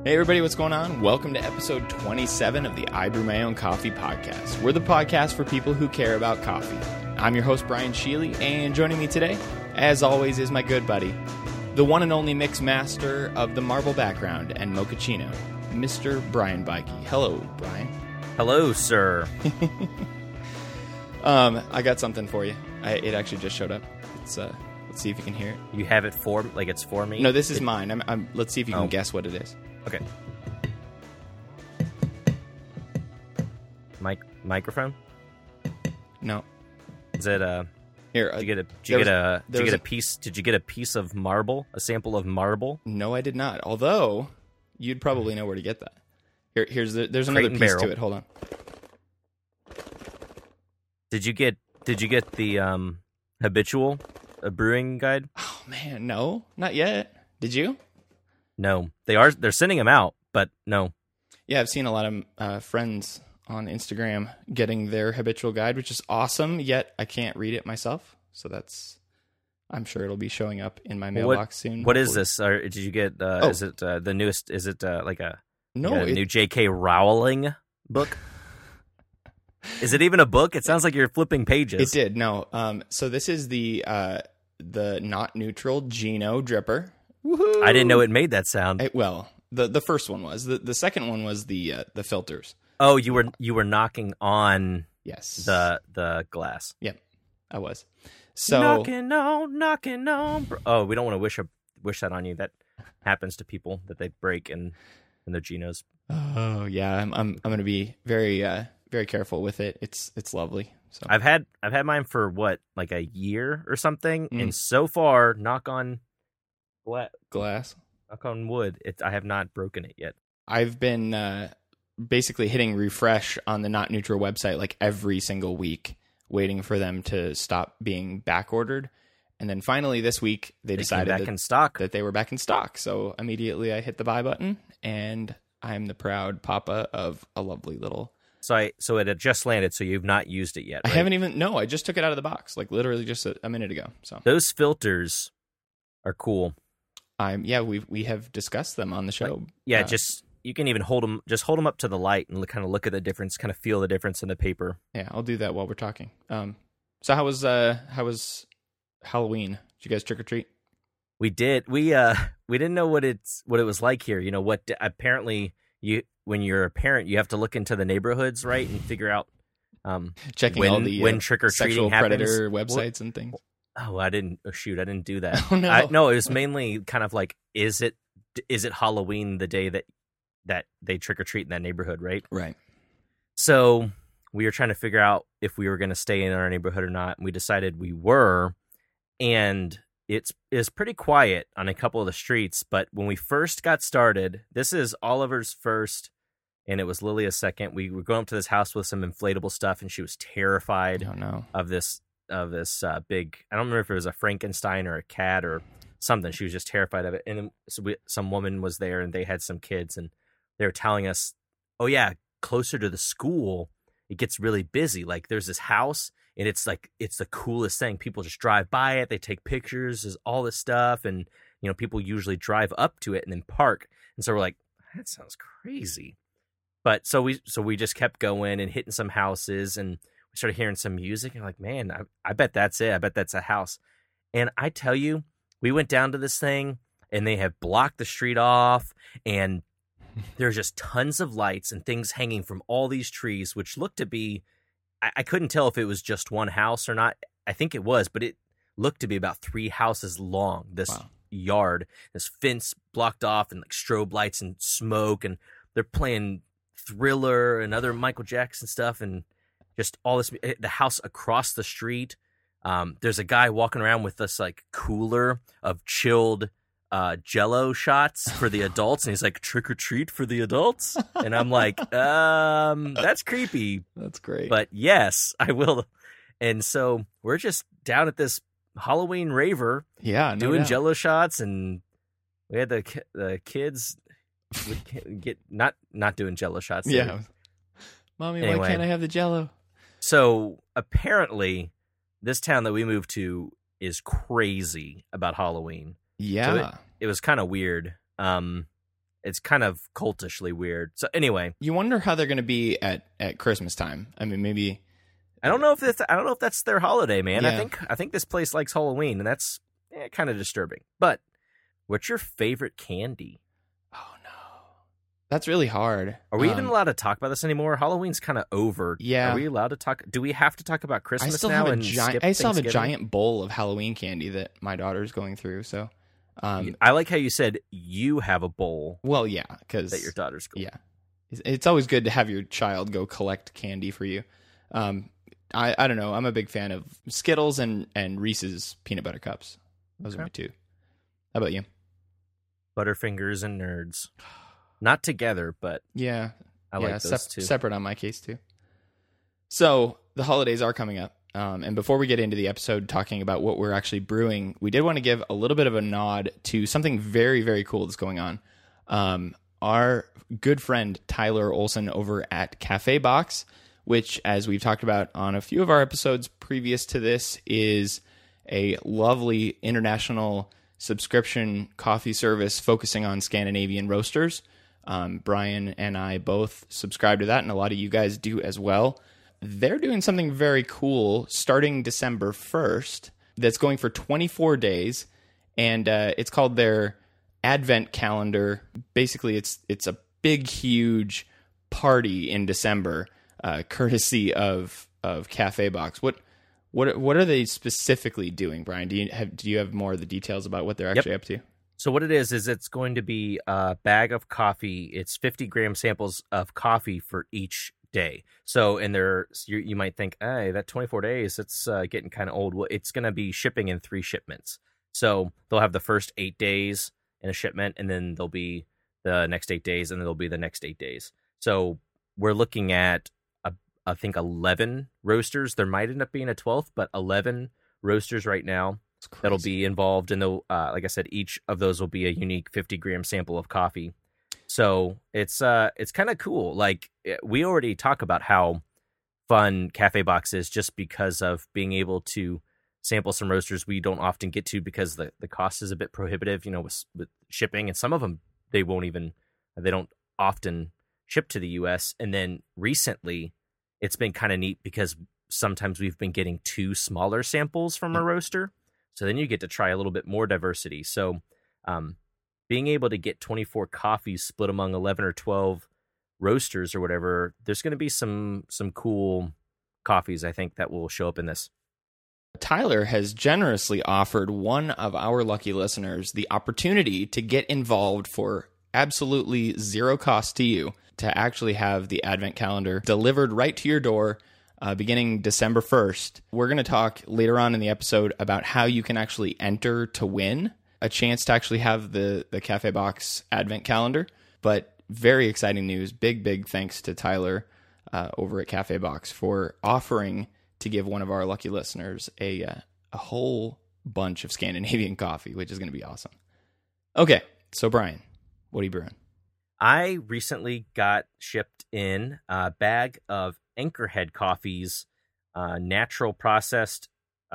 Hey everybody, what's going on? Welcome to episode 27 of the I Brew My Own Coffee podcast. We're the podcast for people who care about coffee. I'm your host, Brian Sheely, and joining me today, as always, is my good buddy, the one and only mix master of the marble background and mochaccino, Mr. Brian Bikey. Hello, Brian. Hello, sir. I got something for you. It actually just showed up. Let's see if you can hear it. You have it it's for me? No, this is mine. Let's see if you can guess what it is. Okay. Microphone? No. Is it Here, did you get a piece of marble? A sample of marble? No, I did not. Although you'd probably know where to get that. There's another piece barrel. to it. Hold on. Did you get the habitual brewing guide? Oh man, no, not yet. Did you? No. They're sending them out, but no. Yeah, I've seen a lot of friends on Instagram getting their habitual guide, which is awesome. Yet I can't read it myself, so I'm sure it'll be showing up in my mailbox soon. What is this? Or did you get? Is it the newest? Is it like a new J.K. Rowling book? Is it even a book? It sounds like you're flipping pages. It did. No. So this is the not neutral Gino dripper. Woohoo! I didn't know it made that sound. The first one was the second one was the filters. Oh, you were knocking on yes the glass. Yep, I was. So knocking on. Oh, we don't want to wish that on you. That happens to people that they break in their Genos. Oh yeah, I'm going to be very very careful with it. It's lovely. So I've had mine for like a year or something, and so far, knock on glass, knock on wood, I have not broken it yet. I've been basically hitting refresh on the Not Neutral website like every single week, waiting for them to stop being back ordered. And then finally this week they decided that they were back in stock. So immediately I hit the buy button, and I'm the proud papa of a lovely little. So it had just landed, so you've not used it yet, right? I haven't even. No, I just took it out of the box, like literally just a minute ago. So those filters are cool. We have discussed them on the show. You can even hold them up to the light and kind of look at the difference, kind of feel the difference in the paper. Yeah, I'll do that while we're talking. So how was Halloween? Did you guys trick or treat? We did. We didn't know what it was like here. You know what? Apparently, when you're a parent, you have to look into the neighborhoods, right, and figure out checking all the when trick or treating happens. Predator websites and things. Oh, I didn't do that. Oh, no. No, it was mainly kind of like, is it Halloween the day that they trick or treat in that neighborhood, right? Right. So we were trying to figure out if we were going to stay in our neighborhood or not, and we decided we were. And it's pretty quiet on a couple of the streets, but when we first got started, this is Oliver's first, and it was Lilia's second. We were going up to this house with some inflatable stuff, and she was terrified of this big. I don't remember if it was a Frankenstein or a cat or something. She was just terrified of it. And then some woman was there, and they had some kids, and they were telling us, "Oh yeah, closer to the school, it gets really busy. Like there's this house." And it's the coolest thing. People just drive by it. They take pictures. There's all this stuff. And, people usually drive up to it and then park. And so we're like, that sounds crazy. But so we just kept going and hitting some houses. And we started hearing some music. And like, man, I bet that's it. I bet that's a house. And I tell you, we went down to this thing and they have blocked the street off. And there's just tons of lights and things hanging from all these trees, which looked to be, I couldn't tell if it was just one house or not. I think it was, but it looked to be about 3 houses long, this yard, this fence blocked off and like strobe lights and smoke. And they're playing Thriller and other Michael Jackson stuff and just all this. The house across the street, there's a guy walking around with this like cooler of chilled Jell-O shots for the adults, and he's like, trick or treat for the adults, and I'm like, that's creepy. That's great, but yes, I will. And so we're just down at this Halloween raver, doing Jell-O shots, and we had the kids get not doing Jell-O shots. Yeah, mommy, anyway, why can't I have the Jell-O? So apparently, this town that we moved to is crazy about Halloween. Yeah. So it was kind of weird. it's kind of cultishly weird. So anyway, You wonder how they're going to be at Christmas time. I mean, maybe I don't know if that's their holiday, man. Yeah. I think this place likes Halloween, and that's kind of disturbing. But what's your favorite candy? oh no. That's really hard. Are we even allowed to talk about this anymore? Halloween's kind of over. Yeah. Are we allowed to talk? Do we have to talk about I Christmas still now? have And skip I still have a Thanksgiving? giant bowl of Halloween candy that my daughter's going through. So, I like how you said you have a bowl well, yeah, because that your daughter's going. yeah, it's always good to have your child go collect candy for you. I don't know. I'm a big fan of Skittles and Reese's peanut butter cups. Those are my two. How about you? Butterfingers and Nerds. Not together, but Yeah, I like those too. Separate on my case too. So the holidays are coming up, and before we get into the episode talking about what we're actually brewing, we did want to give a little bit of a nod to something very, very cool that's going on. Our good friend Tyler Olson over at Cafe Box, which, as we've talked about on a few of our episodes previous to this, is a lovely international subscription coffee service focusing on Scandinavian roasters. Brian and I both subscribe to that, and a lot of you guys do as well. They're doing something very cool starting December 1st that's going for 24 days, and it's called their Advent Calendar. Basically, it's a big, huge party in December, courtesy of Cafe Box. What are they specifically doing, Brian? Do you have more of the details about what they're actually up to? So what it is it's going to be a bag of coffee. It's 50-gram samples of coffee for each day. So you might think, hey, that 24 days, it's getting kind of old. Well, it's going to be shipping in 3 shipments. So they'll have the first 8 days in a shipment, and then there'll be the next 8 days, and then there'll be the next 8 days. So we're looking at, I think, 11 roasters. There might end up being a 12th, but 11 roasters right now that'll be involved. And like I said, each of those will be a unique 50-gram sample of coffee. So it's kind of cool. Like, we already talk about how fun Cafe Box is just because of being able to sample some roasters we don't often get to because the cost is a bit prohibitive, with shipping. And some of them, they don't often ship to the US. And then recently, it's been kind of neat because sometimes we've been getting 2 smaller samples from a roaster. So then you get to try a little bit more diversity. So being able to get 24 coffees split among 11 or 12 roasters or whatever, there's going to be some cool coffees, I think, that will show up in this. Tyler has generously offered one of our lucky listeners the opportunity to get involved for absolutely zero cost to you to actually have the Advent Calendar delivered right to your door beginning December 1st. We're going to talk later on in the episode about how you can actually enter to win a chance to actually have the Cafe Box Advent Calendar. But very exciting news. Big thanks to Tyler over at Cafe Box for offering to give one of our lucky listeners a whole bunch of Scandinavian coffee, which is going to be awesome. Okay, so Brian, what are you brewing? I recently got shipped in a bag of Anchorhead Coffee's natural processed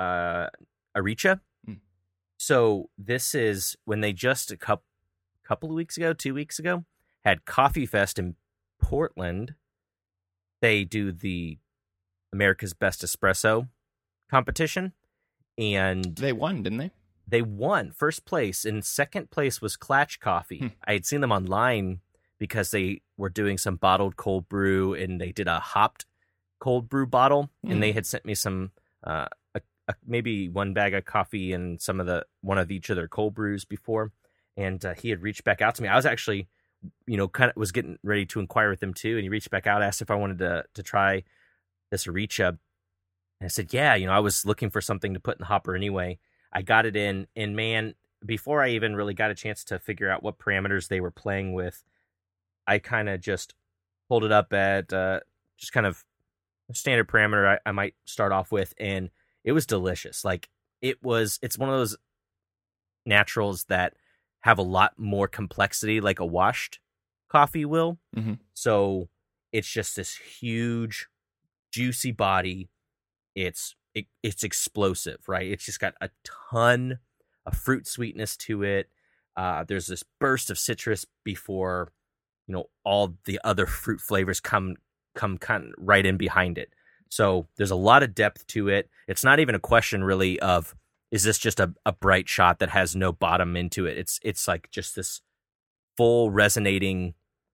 Aricha. So this is when they just a couple of weeks ago, 2 weeks ago, had Coffee Fest in Portland. They do the America's Best Espresso competition, and They won, didn't they? They won first place, and second place was Klatch Coffee. I had seen them online because they were doing some bottled cold brew, and they did a hopped cold brew bottle, and they had sent me some maybe one bag of coffee and one of each of their cold brews before, and he had reached back out to me. I was actually, kind of was getting ready to inquire with him too, and he reached back out, asked if I wanted to try this Aricha, and I said, yeah, I was looking for something to put in the hopper anyway. I got it in, and man, before I even really got a chance to figure out what parameters they were playing with, I kind of just pulled it up at just kind of a standard parameter I might start off with, and it was delicious. Like, it's one of those naturals that have a lot more complexity, like a washed coffee will. Mm-hmm. So it's just this huge, juicy body. It's explosive, right? It's just got a ton of fruit sweetness to it. There's this burst of citrus before, all the other fruit flavors come kind of right in behind it. So there's a lot of depth to it. It's not even a question really of, is this just a bright shot that has no bottom into it? It's like just this full resonating,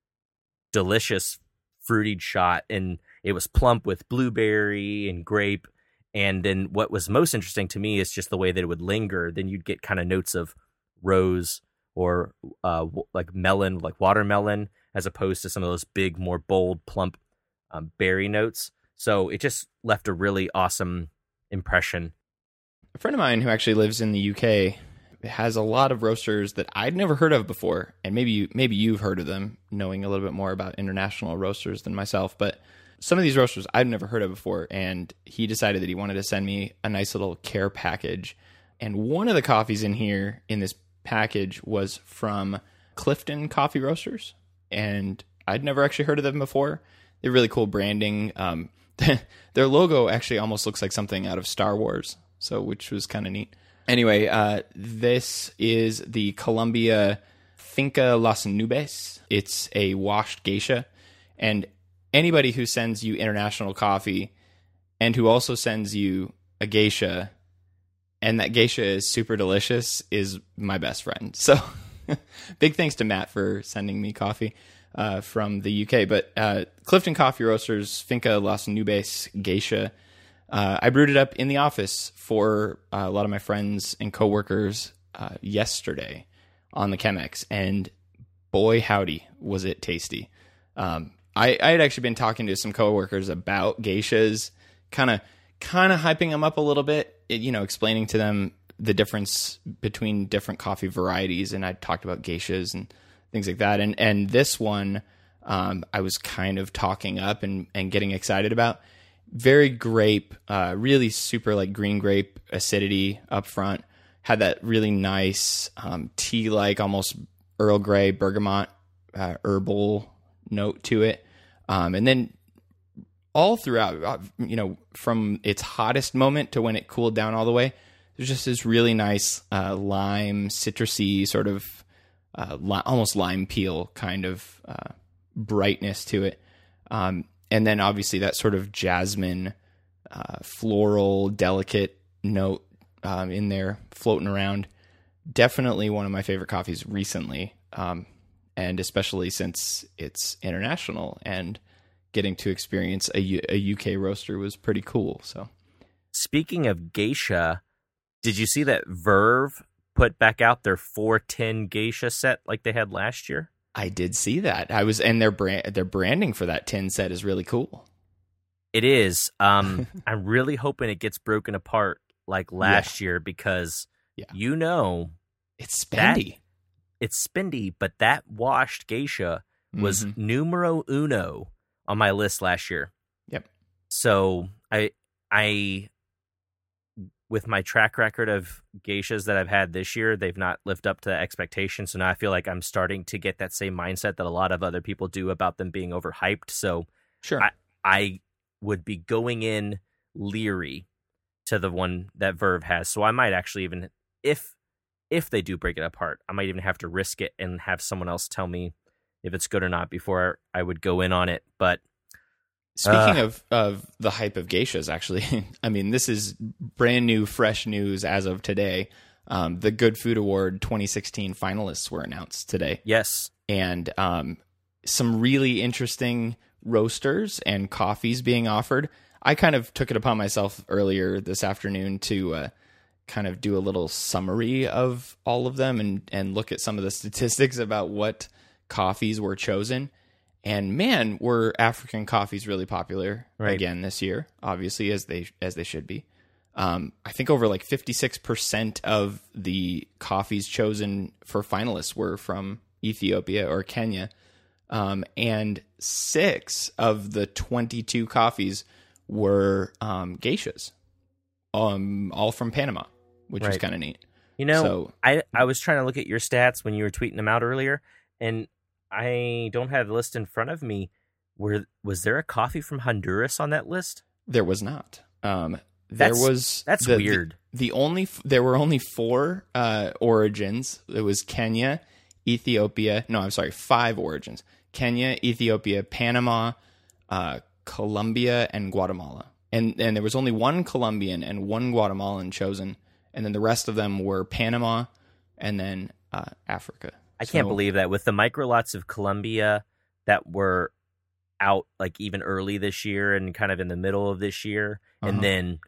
delicious fruited shot. And it was plump with blueberry and grape. And then what was most interesting to me is just the way that it would linger. Then you'd get kind of notes of rose or like melon, like watermelon, as opposed to some of those big, more bold, plump berry notes. So it just left a really awesome impression. A friend of mine who actually lives in the UK has a lot of roasters that I'd never heard of before, and maybe you've heard of them, knowing a little bit more about international roasters than myself. But some of these roasters I've never heard of before, and he decided that he wanted to send me a nice little care package. And one of the coffees in here in this package was from Clifton Coffee Roasters, and I'd never actually heard of them before. They're really cool branding. Their logo actually almost looks like something out of Star Wars, so which was kind of neat. Anyway, this is the Colombia Finca Las Nubes. It's a washed geisha, and anybody who sends you international coffee and who also sends you a geisha, and that geisha is super delicious, is my best friend. So big thanks to Matt for sending me coffee from the UK. But Clifton Coffee Roasters Finca Las Nubes geisha, I brewed it up in the office for a lot of my friends and coworkers yesterday on the Chemex, and boy howdy was it tasty. I had actually been talking to some coworkers about geishas, kind of hyping them up a little bit, explaining to them the difference between different coffee varieties, and I talked about geishas and things like that. And this one, I was kind of talking up and getting excited about. Very grape, really super like green grape acidity up front. Had that really nice tea-like, almost Earl Grey bergamot herbal note to it. And then all throughout, from its hottest moment to when it cooled down all the way, there's just this really nice lime, citrusy sort of almost lime peel kind of brightness to it. And then obviously that sort of jasmine, floral, delicate note in there floating around. Definitely one of my favorite coffees recently, and especially since it's international and getting to experience a UK roaster was pretty cool. So, speaking of geisha, did you see that Verve put back out their 410 geisha set like they had last year? I did see that. And their branding for that tin set is really cool. It is. I'm really hoping it gets broken apart like last year because it's spendy. It's spendy, but that washed geisha was numero uno on my list last year. Yep. So I with my track record of geishas that I've had this year, they've not lived up to expectations. So now I feel like I'm starting to get that same mindset that a lot of other people do about them being overhyped. So sure, I would be going in leery to the one that Verve has. So I might actually even, if they do break it apart, I might even have to risk it and have someone else tell me if it's good or not before I would go in on it. But speaking of the hype of geishas, actually, I mean, this is brand new, fresh news as of today. The Good Food Award 2016 finalists were announced today. Yes. And some really interesting roasters and coffees being offered. I kind of took it upon myself earlier this afternoon to kind of do a little summary of all of them and look at some of the statistics about what coffees were chosen. And man, were African coffees really popular again this year, obviously, as they should be. I think over like 56% of the coffees chosen for finalists were from Ethiopia or Kenya. And 6 of the 22 coffees were geishas, all from Panama, which was kind of neat. I was trying to look at your stats when you were tweeting them out earlier, and I don't have the list in front of me. Was there a coffee from Honduras on that list? There was not. That's weird. there were only four origins. It was Kenya, Ethiopia. No, I'm sorry, 5 origins: Kenya, Ethiopia, Panama, Colombia, and Guatemala. And there was only one Colombian and one Guatemalan chosen, and then the rest of them were Panama and then Africa. I can't believe that with the microlots of Colombia that were out like even early this year and kind of in the middle of this year, and then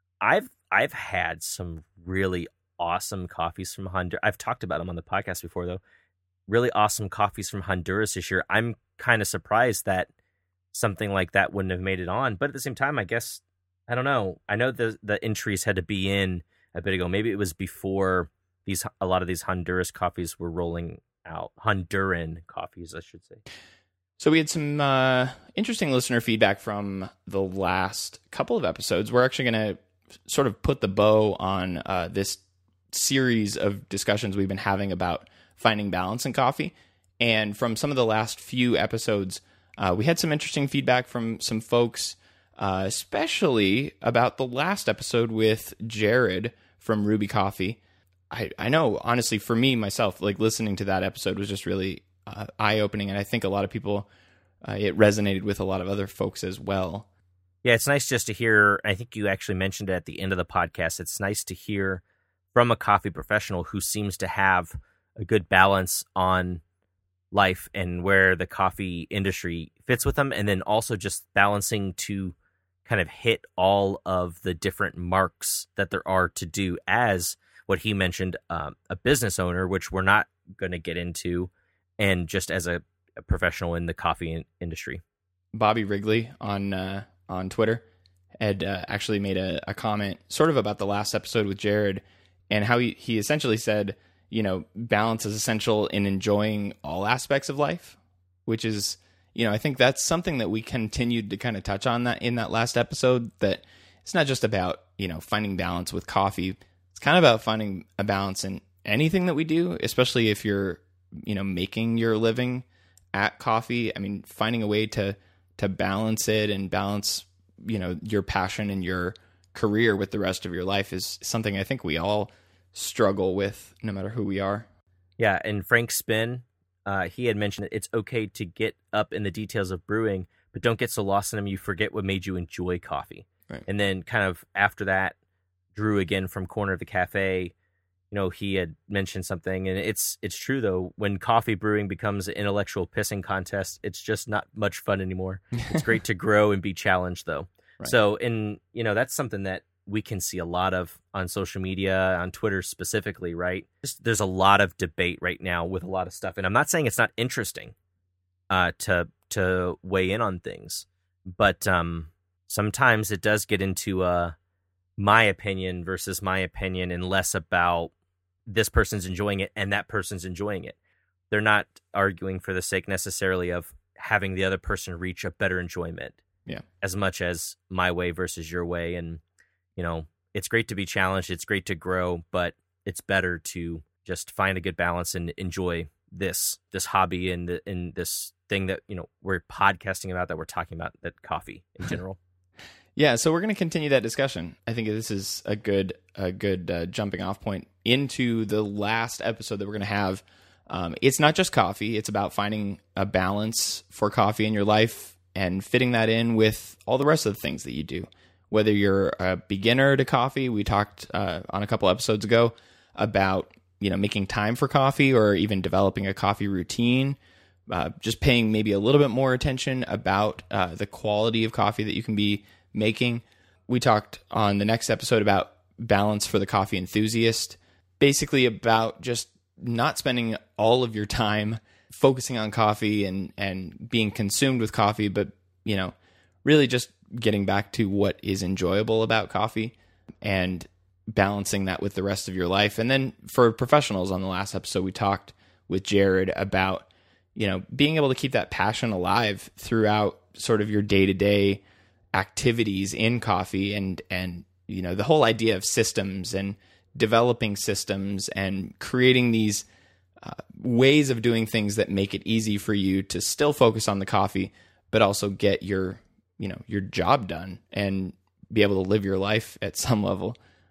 I've had some really awesome coffees from Honduras. I've talked about them on the podcast before, though. Really awesome coffees from Honduras this year. I'm kind of surprised that something like that wouldn't have made it on. But at the same time, I guess, I don't know. I know the entries had to be in a bit ago. Maybe it was before a lot of these Honduras coffees were rolling out. Honduran coffees, I should say. So we had some interesting listener feedback from the last couple of episodes. We're actually going to sort of put the bow on this series of discussions we've been having about finding balance in coffee. And from some of the last few episodes, we had some interesting feedback from some folks, especially about the last episode with Jared from Ruby Coffee. I know, honestly, for me, myself, like listening to that episode was just really eye-opening. And I think a lot of people, it resonated with a lot of other folks as well. Yeah, it's nice just to hear. I think you actually mentioned it at the end of the podcast. It's nice to hear from a coffee professional who seems to have a good balance on life and where the coffee industry fits with them, and then also just balancing to kind of hit all of the different marks that there are to do as what he mentioned, a business owner, which we're not going to get into, and just as a professional in the coffee industry. Bobby Wrigley on Twitter had actually made a comment sort of about the last episode with Jared and how he essentially said, you know, balance is essential in enjoying all aspects of life, which is, you know, I think that's something that we continued to kind of touch on that in that last episode, that it's not just about, you know, finding balance with coffee. It's kind of about finding a balance in anything that we do, especially if you're, you know, making your living at coffee. I mean, finding a way to balance it and balance, you know, your passion and your career with the rest of your life is something I think we all struggle with, no matter who we are. Yeah, and Frank Spin, he had mentioned that it's okay to get up in the details of brewing, but don't get so lost in them you forget what made you enjoy coffee. Right. And then kind of after that, Drew again from Corner of the Cafe, you know, he had mentioned something, and it's true though. When coffee brewing becomes an intellectual pissing contest, it's just not much fun anymore. It's great to grow and be challenged though. Right. So, and you know, that's something that we can see a lot of on social media, on Twitter specifically, right? There's a lot of debate right now with a lot of stuff, and I'm not saying it's not interesting to weigh in on things, but sometimes it does get into my opinion versus my opinion, and less about this person's enjoying it and that person's enjoying it. They're not arguing for the sake necessarily of having the other person reach a better enjoyment. Yeah. As much as my way versus your way. And, you know, it's great to be challenged. It's great to grow, but it's better to just find a good balance and enjoy this hobby and this thing that, you know, we're podcasting about, that we're talking about, that coffee in general. Yeah, so we're going to continue that discussion. I think this is a good jumping off point into the last episode that we're going to have. It's not just coffee. It's about finding a balance for coffee in your life and fitting that in with all the rest of the things that you do. Whether you're a beginner to coffee, we talked on a couple episodes ago about, you know, making time for coffee, or even developing a coffee routine, just paying maybe a little bit more attention about the quality of coffee that you can be making. We talked on the next episode about balance for the coffee enthusiast, basically about just not spending all of your time focusing on coffee and being consumed with coffee, but, you know, really just getting back to what is enjoyable about coffee and balancing that with the rest of your life. And then for professionals, on the last episode, we talked with Jared about, you know, being able to keep that passion alive throughout sort of your day-to-day activities in coffee, and you know, the whole idea of systems and developing systems and creating these ways of doing things that make it easy for you to still focus on the coffee, but also get your, you know, your job done and be able to live your life at some level.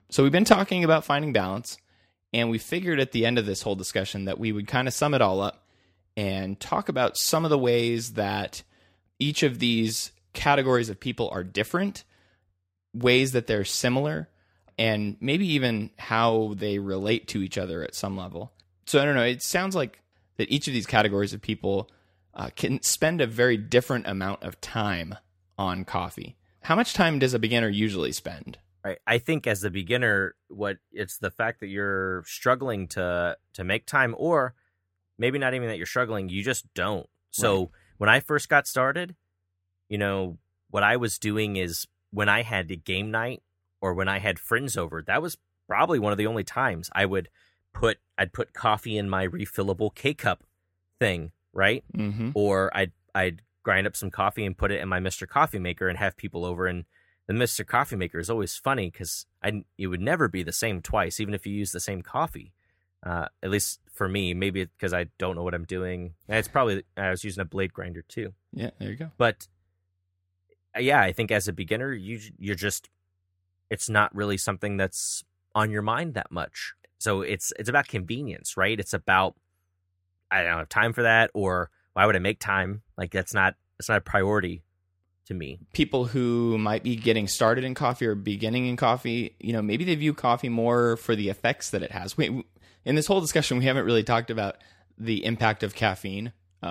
So we've been talking about finding balance, and we figured at the end of this whole discussion that we would kind of sum it all up and talk about some of the ways that each of these categories of people are different, ways that they're similar, and maybe even how they relate to each other at some level. So I don't know, it sounds like that each of these categories of people can spend a very different amount of time on coffee. How much time does a beginner usually spend? Right. I think as a beginner, it's the fact that you're struggling to make time, or maybe not even that you're struggling, you just don't. So Right. When I first got started, what I was doing is when I had a game night or when I had friends over, that was probably one of the only times I'd put coffee in my refillable K-cup thing, right? Mm-hmm. Or I'd grind up some coffee and put it in my Mr. Coffee Maker and have people over. And the Mr. Coffee Maker is always funny because it would never be the same twice, even if you use the same coffee. At least for me, maybe because I don't know what I'm doing. It's probably I was using a blade grinder too. Yeah, there you go. But yeah, I think as a beginner, you're just, it's not really something that's on your mind that much. So it's about convenience, right? It's about, I don't have time for that, or why would I make time? Like it's not a priority to me. People who might be getting started in coffee or beginning in coffee, maybe they view coffee more for the effects that it has. In this whole discussion, we haven't really talked about the impact of caffeine.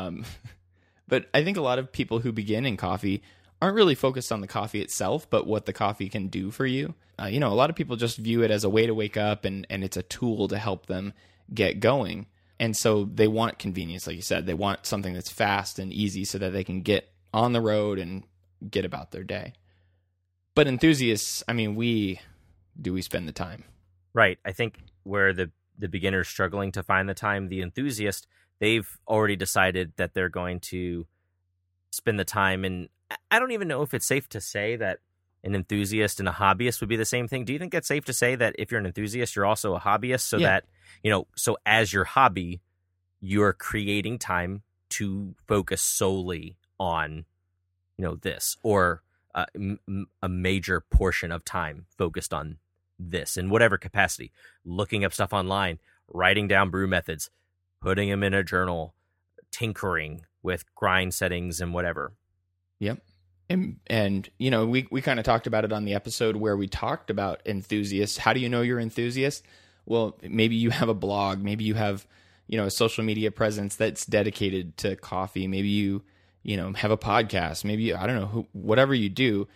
But I think a lot of people who begin in coffee aren't really focused on the coffee itself, but what the coffee can do for you. A lot of people just view it as a way to wake up, and it's a tool to help them get going. And so they want convenience, like you said. They want something that's fast and easy so that they can get on the road and get about their day. But enthusiasts, we spend the time. Right. I think where the beginner's struggling to find the time, the enthusiast, they've already decided that they're going to spend the time. And I don't even know if it's safe to say that an enthusiast and a hobbyist would be the same thing. Do you think it's safe to say that if you're an enthusiast, you're also a hobbyist, so that, so as your hobby, you're creating time to focus solely on, this, or a major portion of time focused on this in whatever capacity, looking up stuff online, writing down brew methods, putting them in a journal, tinkering with grind settings and whatever. Yep. And we kind of talked about it on the episode where we talked about enthusiasts. How do you know you're an enthusiast? Well, maybe you have a blog, maybe you have, a social media presence that's dedicated to coffee. Maybe you have a podcast, maybe, I don't know, whatever you do,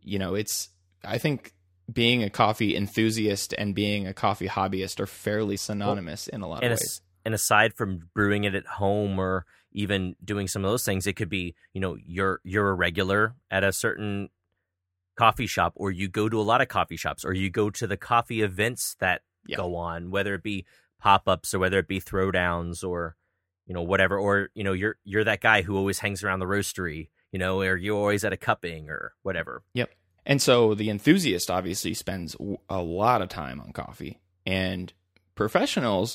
I think being a coffee enthusiast and being a coffee hobbyist are fairly synonymous in a lot of ways. And aside from brewing it at home or even doing some of those things, it could be, you're a regular at a certain coffee shop, or you go to a lot of coffee shops, or you go to the coffee events that go on, whether it be pop-ups or whether it be throwdowns or, whatever, or, you're that guy who always hangs around the roastery, or you're always at a cupping or whatever. Yep. And so the enthusiast obviously spends a lot of time on coffee, and professionals,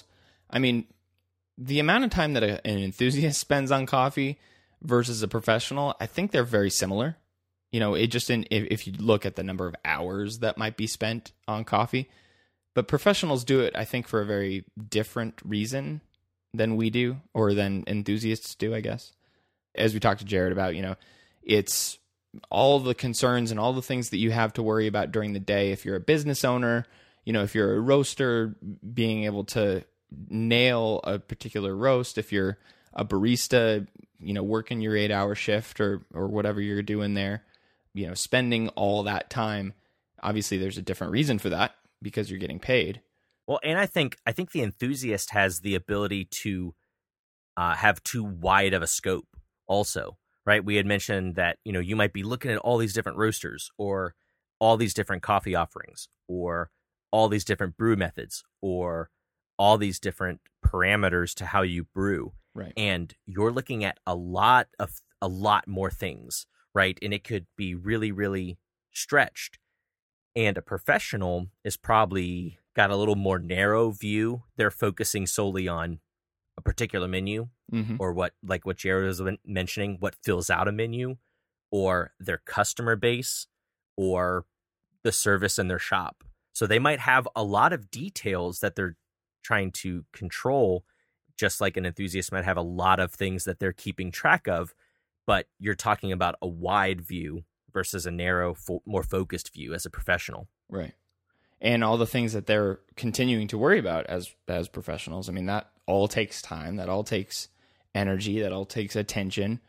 the amount of time that an enthusiast spends on coffee versus a professional, I think they're very similar. If you look at the number of hours that might be spent on coffee, but professionals do it, I think, for a very different reason than we do, or than enthusiasts do, I guess. As we talked to Jared about, it's all the concerns and all the things that you have to worry about during the day. If you're a business owner, if you're a roaster, being able to nail a particular roast. If you're a barista, working your 8-hour shift or whatever you're doing there, spending all that time. Obviously, there's a different reason for that because you're getting paid. Well, and I think the enthusiast has the ability to have too wide of a scope also, right? We had mentioned that, you might be looking at all these different roasters, or all these different coffee offerings, or all these different brew methods, or all these different parameters to how you brew. Right. And you're looking at a lot more things, right? And it could be really, really stretched. And a professional is probably got a little more narrow view. They're focusing solely on a particular menu, or what Jared was mentioning, what fills out a menu, or their customer base, or the service in their shop. So they might have a lot of details that they're trying to control, just like an enthusiast might have a lot of things that they're keeping track of, but you're talking about a wide view versus a narrow, more focused view as a professional. Right. And all the things that they're continuing to worry about as professionals. I mean, that all takes time, that all takes energy, that all takes attention,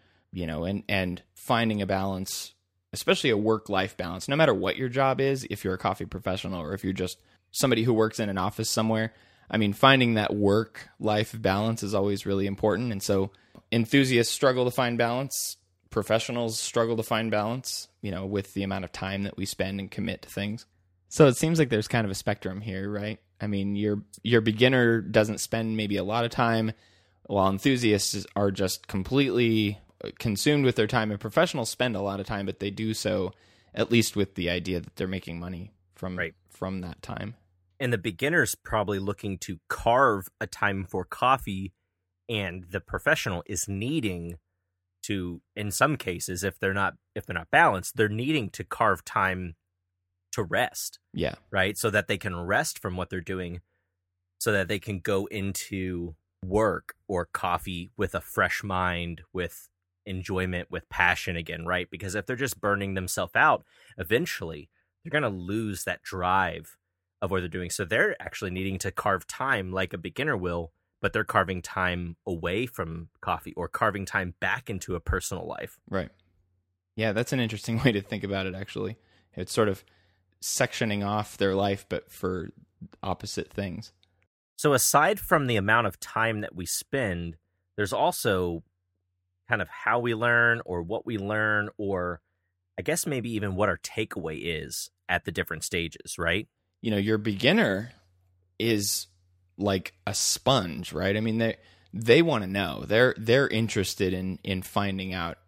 and finding a balance, especially a work-life balance, no matter what your job is, if you're a coffee professional or if you're just somebody who works in an office somewhere. I mean, finding that work-life balance is always really important. And so enthusiasts struggle to find balance. Professionals struggle to find balance, with the amount of time that we spend and commit to things. So it seems like there's kind of a spectrum here, right? I mean, your beginner doesn't spend maybe a lot of time, while enthusiasts are just completely consumed with their time, and professionals spend a lot of time, but they do so at least with the idea that they're making money from that time. And the beginner's probably looking to carve a time for coffee, and the professional is needing to, in some cases, if they're not balanced, they're needing to carve time to rest. Yeah. Right? So that they can rest from what they're doing, so that they can go into work or coffee with a fresh mind, with enjoyment, with passion again, right? Because if they're just burning themselves out, eventually they're going to lose that drive of what they're doing. So they're actually needing to carve time like a beginner will, but they're carving time away from coffee or carving time back into a personal life. Right. Yeah, that's an interesting way to think about it, actually. It's sort of sectioning off their life, but for opposite things. So aside from the amount of time that we spend, there's also kind of how we learn or what we learn, or I guess maybe even what our takeaway is at the different stages, right? Your beginner is like a sponge, right? I mean, they want to know. They're interested in finding out,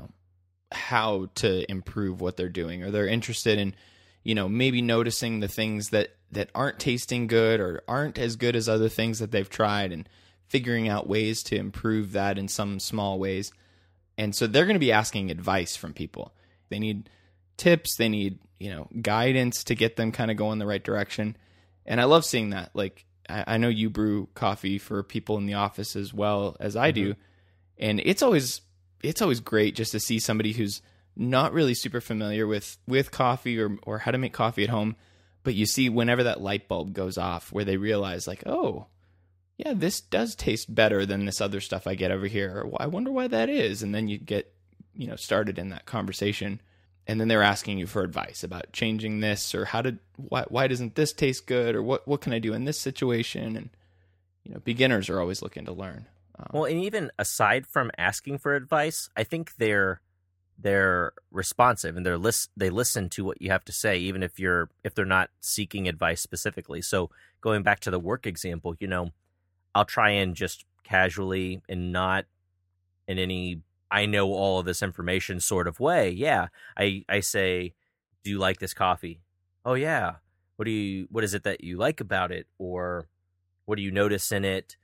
how to improve what they're doing, or they're interested in, maybe noticing the things that aren't tasting good or aren't as good as other things that they've tried, and figuring out ways to improve that in some small ways. And so they're going to be asking advice from people. They need tips, they need, guidance to get them kind of going the right direction. And I love seeing that. Like, I know you brew coffee for people in the office as well as I do. And it's always great just to see somebody who's not really super familiar with coffee or how to make coffee at home. But you see whenever that light bulb goes off where they realize like, oh, yeah, this does taste better than this other stuff I get over here. Or I wonder why that is. And then you get, started in that conversation. And then they're asking you for advice about changing this, or why doesn't this taste good, or what can I do in this situation? And, beginners are always looking to learn. Well, and even aside from asking for advice, I think they're responsive and they listen to what you have to say, even if they're not seeking advice specifically. So going back to the work example, I'll try and just casually and not in any I know all of this information sort of way. Yeah. I say, do you like this coffee? Oh yeah. What is it that you like about it? Or what do you notice in it?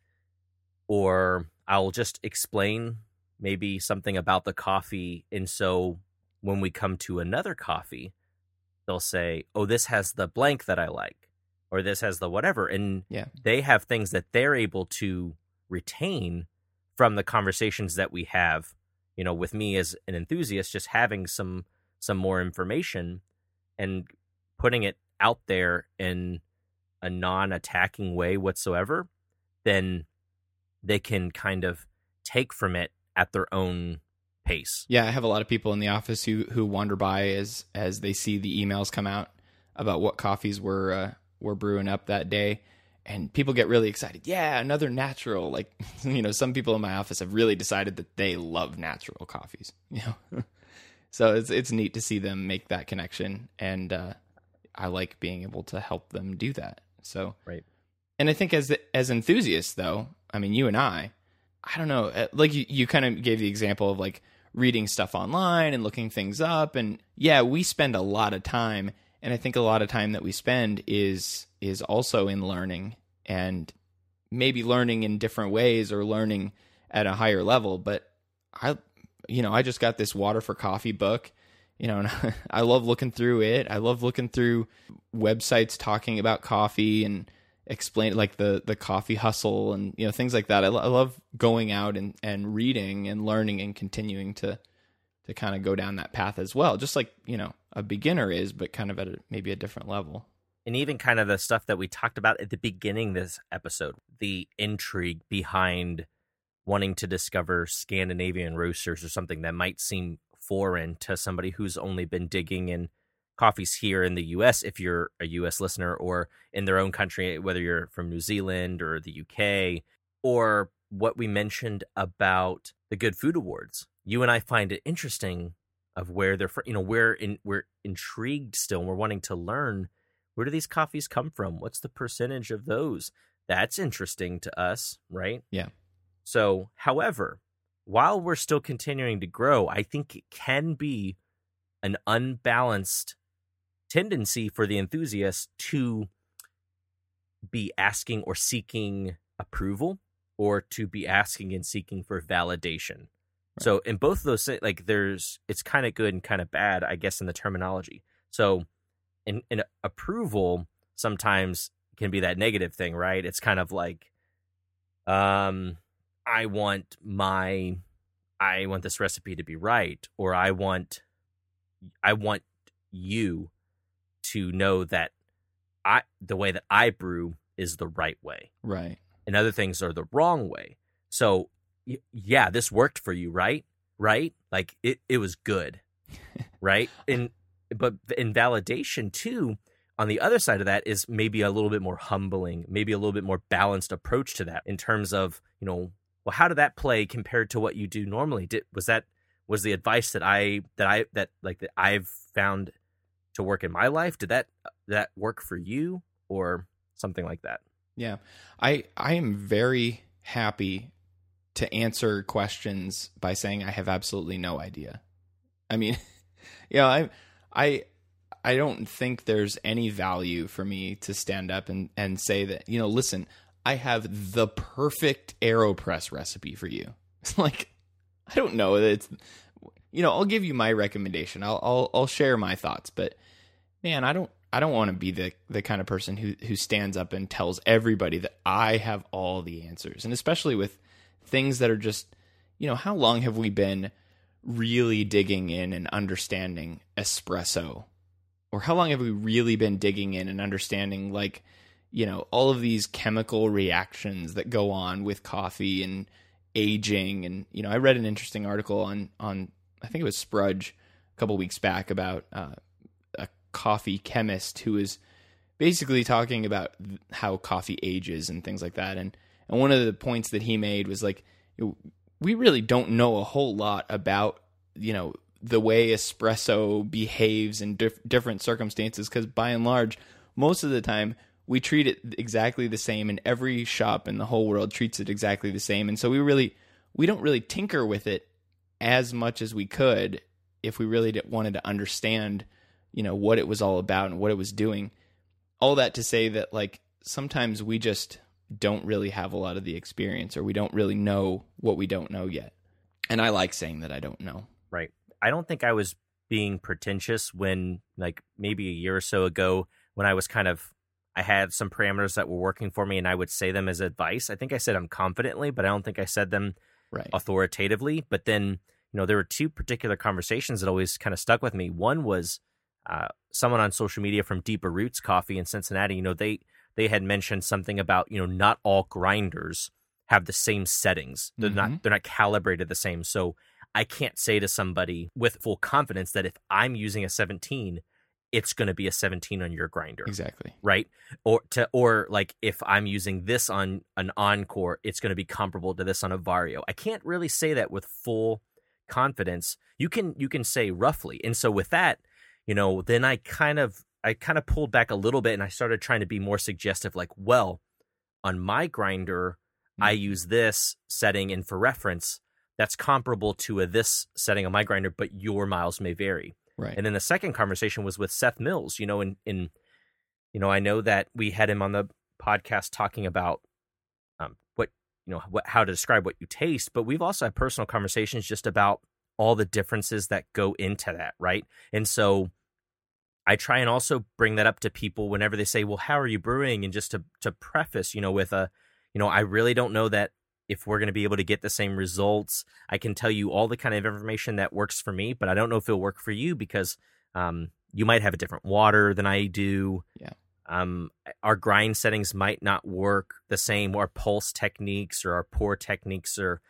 Or I'll just explain maybe something about the coffee. And so when we come to another coffee, they'll say, oh, this has the blank that I like, or this has the whatever. And they have things that they're able to retain from the conversations that we have, with me as an enthusiast, just having some more information and putting it out there in a non-attacking way whatsoever, then they can kind of take from it at their own pace. Yeah, I have a lot of people in the office who wander by as they see the emails come out about what coffees we're brewing up that day, and people get really excited. Yeah, another natural. Like, some people in my office have really decided that they love natural coffees. So it's neat to see them make that connection, and I like being able to help them do that. So right. And I think as enthusiasts, though, I mean, you and I don't know, like you kind of gave the example of like reading stuff online and looking things up. And yeah, we spend a lot of time. And I think a lot of time that we spend is also in learning, and maybe learning in different ways or learning at a higher level. But I just got this Water for Coffee book. And I love looking through it. I love looking through websites talking about coffee and explain like the coffee hustle and, things like that. I love going out and reading and learning and continuing to kind of go down that path as well. Just like, a beginner is, but kind of at maybe a different level. And even kind of the stuff that we talked about at the beginning of this episode, the intrigue behind wanting to discover Scandinavian roasters or something that might seem foreign to somebody who's only been digging in coffees here in the U.S., if you're a U.S. listener, or in their own country, whether you're from New Zealand or the U.K., or what we mentioned about the Good Food Awards. You and I find it interesting of where they're from. We're intrigued still, and we're wanting to learn, where do these coffees come from? What's the percentage of those? That's interesting to us, right? Yeah. So, however, while we're still continuing to grow, I think it can be an unbalanced tendency for the enthusiast to be asking or seeking approval, or to be asking and seeking for validation. Right. So in both of those, like, it's kind of good and kind of bad, I guess, in the terminology. So in approval sometimes can be that negative thing, right? It's kind of like, I want this recipe to be right, or I want you to know that the way that I brew is the right way. Right. And other things are the wrong way. So yeah, this worked for you, right? Right? Like it was good. Right? But in validation too, on the other side of that is maybe a little bit more humbling, maybe a little bit more balanced approach to that in terms of, well, how did that play compared to what you do normally? Was the advice that I've found to work in my life? Did that work for you, or something like that? Yeah. I am very happy to answer questions by saying I have absolutely no idea. I mean, I don't think there's any value for me to stand up and say that, listen, I have the perfect AeroPress recipe for you. It's like, I don't know that it's, I'll give you my recommendation. I'll share my thoughts, but man, I don't want to be the kind of person who stands up and tells everybody that I have all the answers. And especially with things that are just, how long have we been really digging in and understanding espresso? Or how long have we really been digging in and understanding, like, all of these chemical reactions that go on with coffee and aging? And, I read an interesting article on I think it was Sprudge a couple weeks back about a coffee chemist who was basically talking about how coffee ages and things like that. And one of the points that he made was like, we really don't know a whole lot about, the way espresso behaves in different circumstances, because by and large, most of the time we treat it exactly the same, and every shop in the whole world treats it exactly the same. And so we don't really tinker with it as much as we could if we really wanted to understand, what it was all about and what it was doing. All that to say that, like, sometimes we just don't really have a lot of the experience, or we don't really know what we don't know yet. And I like saying that I don't know. Right. I don't think I was being pretentious when, like, maybe a year or so ago, when I had some parameters that were working for me and I would say them as advice. I think I said them confidently, but I don't think I said them authoritatively. But then, there were two particular conversations that always kind of stuck with me. One was someone on social media from Deeper Roots Coffee in Cincinnati. They had mentioned something about, not all grinders have the same settings. They're not calibrated the same. So I can't say to somebody with full confidence that if I'm using a 17, it's going to be a 17 on your grinder. Exactly. Right. Or like if I'm using this on an Encore, it's going to be comparable to this on a Vario. I can't really say that with full confidence. You can say roughly. And so with that, then I kind of pulled back a little bit and I started trying to be more suggestive, like, well, on my grinder, I use this setting, and for reference, that's comparable to this setting on my grinder, but your miles may vary. Right. And then the second conversation was with Seth Mills, I know that we had him on the podcast talking about how to describe what you taste, but we've also had personal conversations just about all the differences that go into that, right? And so I try and also bring that up to people whenever they say, well, how are you brewing? And just to preface, with I really don't know that if we're going to be able to get the same results. I can tell you all the kind of information that works for me, but I don't know if it'll work for you because you might have a different water than I do. Yeah. Our grind settings might not work the same. Our pulse techniques or our pour techniques or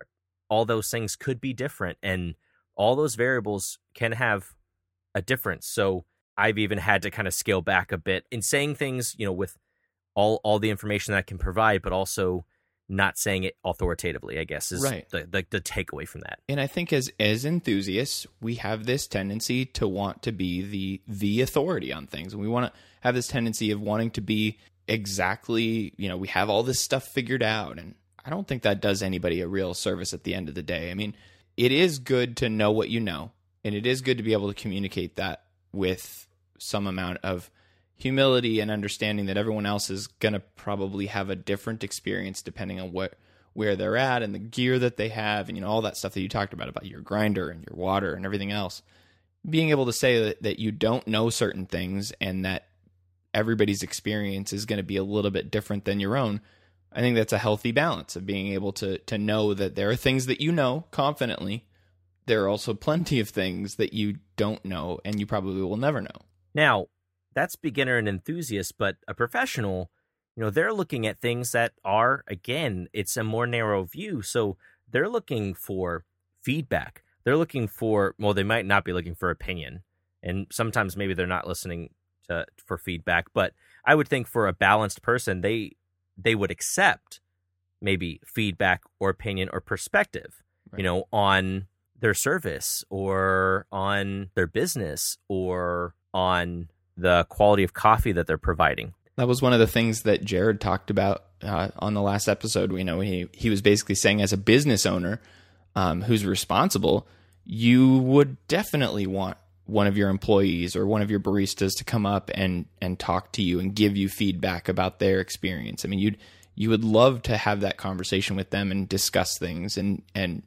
all those things could be different. And all those variables can have a difference. So I've even had to kind of scale back a bit in saying things, with all the information that I can provide, but also not saying it authoritatively, I guess, is right. the takeaway from that. And I think as enthusiasts, we have this tendency to want to be the authority on things. And we want to have this tendency of wanting to be exactly, we have all this stuff figured out. And I don't think that does anybody a real service at the end of the day. I mean, it is good to know what you know, and it is good to be able to communicate that with some amount of humility and understanding that everyone else is going to probably have a different experience depending on where they're at and the gear that they have and all that stuff that you talked about your grinder and your water and everything else. Being able to say that you don't know certain things and that everybody's experience is going to be a little bit different than your own, I think that's a healthy balance of being able to know that there are things that you know confidently. There are also plenty of things that you don't know and you probably will never know. Now, that's beginner and enthusiast, but a professional, they're looking at things that are, again, it's a more narrow view. So they're looking for feedback. They're looking for, well, they might not be looking for opinion. And sometimes maybe they're not listening for feedback. But I would think for a balanced person, they would accept maybe feedback or opinion or perspective, right, on their service or on their business or on the quality of coffee that they're providing. That was one of the things that Jared talked about on the last episode. He was basically saying as a business owner who's responsible, you would definitely want one of your employees or one of your baristas to come up and talk to you and give you feedback about their experience. I mean, you would love to have that conversation with them and discuss things and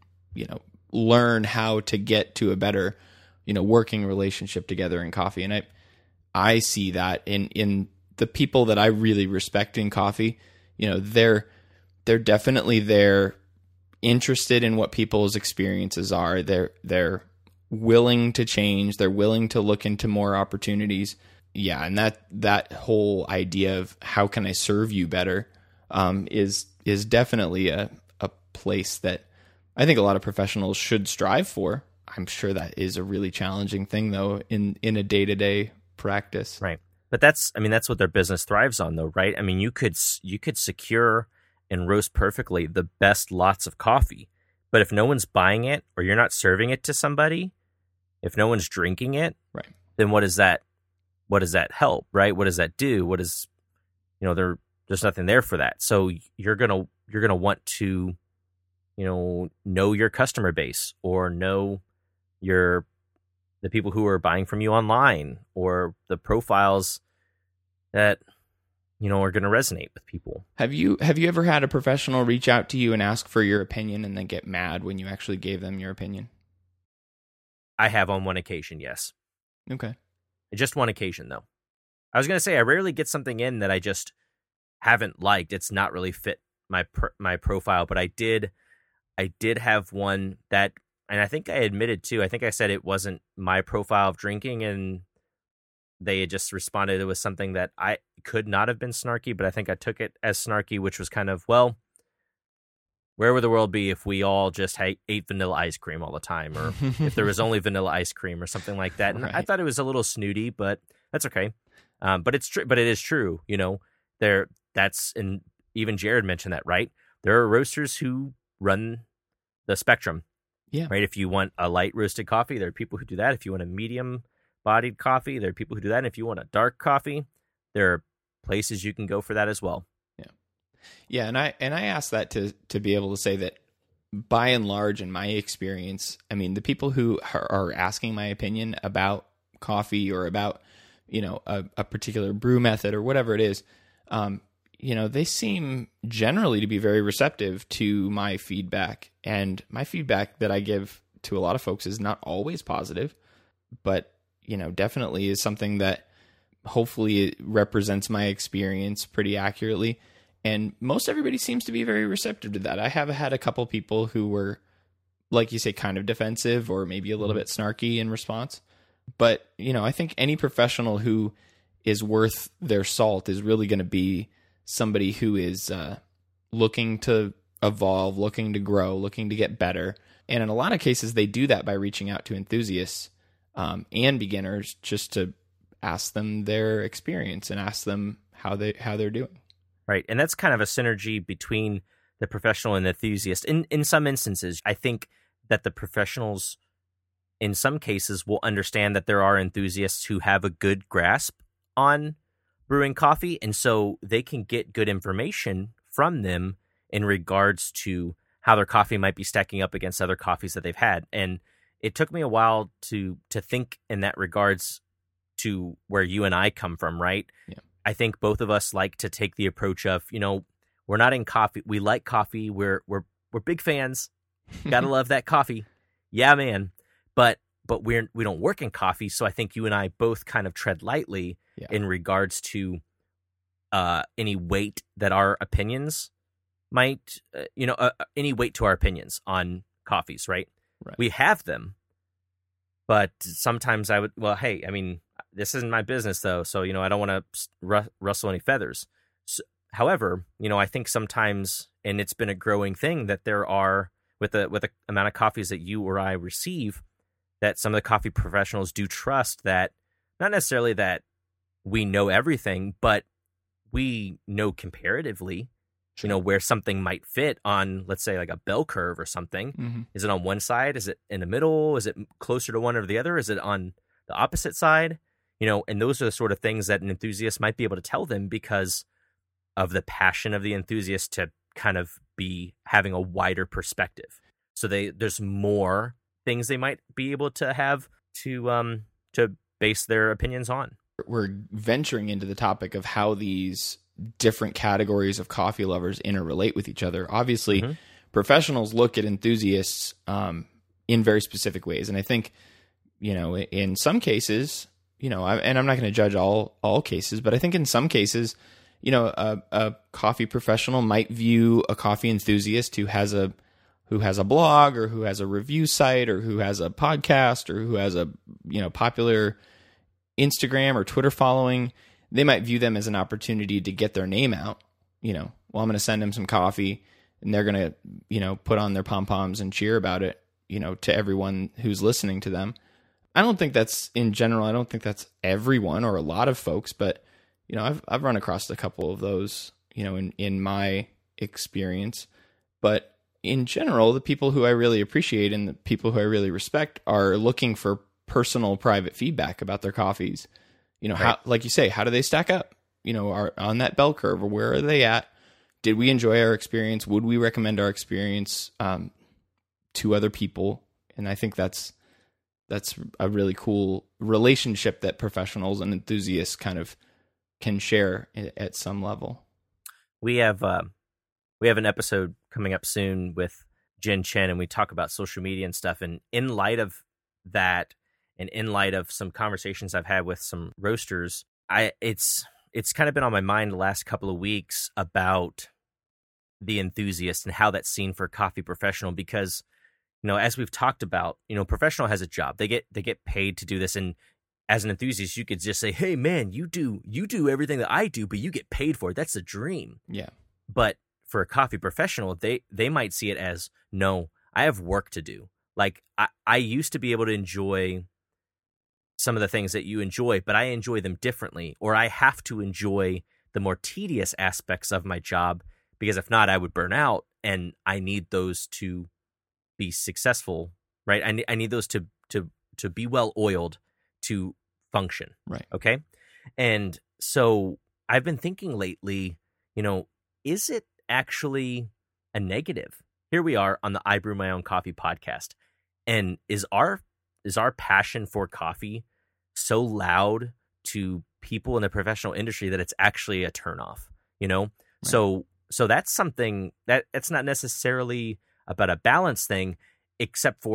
learn how to get to a better, working relationship together in coffee. And I see that in the people that I really respect in coffee. They're definitely interested in what people's experiences are. They're willing to change. They're willing to look into more opportunities. Yeah, and that whole idea of how can I serve you better is definitely a place that I think a lot of professionals should strive for. I'm sure that is a really challenging thing, though, in a day-to-day practice. Right. But that's what their business thrives on, though, right? I mean, you could secure and roast perfectly the best lots of coffee, but if no one's buying it or you're not serving it to somebody, if no one's drinking it, right, then what does that help, right? What does that do? What is, there's nothing there for that. So you're gonna want to, know your customer base or know the people who are buying from you online or the profiles that, are going to resonate with people. Have you ever had a professional reach out to you and ask for your opinion and then get mad when you actually gave them your opinion? I have on one occasion, yes. Okay. Just one occasion, though. I was going to say I rarely get something in that I just haven't liked. It's not really fit my profile, but I did have one that, and I think I admitted too, I think I said it wasn't my profile of drinking, and they had just responded it was something that I could not have been snarky, but I think I took it as snarky, which was kind of, well, where would the world be if we all just ate vanilla ice cream all the time, or if there was only vanilla ice cream or something like that? And right. I thought it was a little snooty, but that's okay. But it's true. But it is true. And even Jared mentioned that, right? There are roasters who run the spectrum. Yeah. Right. If you want a light roasted coffee, there are people who do that. If you want a medium bodied coffee, there are people who do that. And if you want a dark coffee, there are places you can go for that as well. Yeah, and I ask that to be able to say that by and large, in my experience, I mean, the people who are asking my opinion about coffee or about, a particular brew method or whatever it is, they seem generally to be very receptive to my feedback. And my feedback that I give to a lot of folks is not always positive, but, definitely is something that hopefully it represents my experience pretty accurately. And most everybody seems to be very receptive to that. I have had a couple people who were, like you say, kind of defensive or maybe a little bit snarky in response. But, I think any professional who is worth their salt is really going to be somebody who is looking to evolve, looking to grow, looking to get better. And in a lot of cases, they do that by reaching out to enthusiasts and beginners just to ask them their experience and ask them how they're doing. Right. And that's kind of a synergy between the professional and the enthusiast. In some instances, I think that the professionals, in some cases, will understand that there are enthusiasts who have a good grasp on brewing coffee, and so they can get good information from them in regards to how their coffee might be stacking up against other coffees that they've had. And it took me a while to think in that regards to where you and I come from, right? Yeah. I think both of us like to take the approach of, we're not in coffee. We like coffee. We're big fans. Gotta love that coffee. Yeah, man. But we don't work in coffee, so I think you and I both kind of tread lightly in regards to any weight that our opinions might, any weight to our opinions on coffees, right? We have them, but sometimes I would, hey, I mean, this isn't my business though, so, I don't want to rustle any feathers. So, however, I think sometimes, and it's been a growing thing, that there are, with the amount of coffees that you or I receive, that some of the coffee professionals do trust that, not necessarily that we know everything, but we know comparatively, where something might fit on, let's say, like a bell curve or something. Mm-hmm. Is it on one side? Is it in the middle? Is it closer to one or the other? Is it on the opposite side? And those are the sort of things that an enthusiast might be able to tell them because of the passion of the enthusiast to kind of be having a wider perspective. So there's more things they might be able to have to base their opinions on. We're venturing into the topic of how these different categories of coffee lovers interrelate with each other. Obviously, mm-hmm. professionals look at enthusiasts in very specific ways. And I think, in some cases, and I'm not going to judge all cases, but I think in some cases, a coffee professional might view a coffee enthusiast who has a blog or who has a review site or who has a podcast or who has a, popular Instagram or Twitter following. They might view them as an opportunity to get their name out. I'm going to send them some coffee and they're going to, put on their pom-poms and cheer about it, to everyone who's listening to them. I don't think that's, in general, I don't think that's everyone or a lot of folks, but, I've run across a couple of those, in my experience. But in general, the people who I really appreciate and the people who I really respect are looking for personal, private feedback about their coffees. Right. How, like you say, how do they stack up? Are on that bell curve, or where are they at? Did we enjoy our experience? Would we recommend our experience to other people? And I think that's a really cool relationship that professionals and enthusiasts kind of can share at some level. We have an episode coming up soon with Jen Chen, and we talk about social media and stuff. And in light of that, and in light of some conversations I've had with some roasters, it's kind of been on my mind the last couple of weeks about the enthusiast and how that's seen for a coffee professional. Because, as we've talked about, professional has a job. They get paid to do this. And as an enthusiast, you could just say, hey man, you do everything that I do, but you get paid for it. That's a dream. Yeah. But for a coffee professional, they might see it as, no, I have work to do. Like I used to be able to enjoy some of the things that you enjoy, but I enjoy them differently, or I have to enjoy the more tedious aspects of my job, because if not, I would burn out, and I need those to be successful, right? I need those to be well oiled to function, right? Okay, and so I've been thinking lately, is it actually a negative? Here we are on the I Brew My Own Coffee podcast, and is our passion for coffee so loud to people in the professional industry that it's actually a turnoff, Right. So that's something that's not necessarily about a balance thing, except for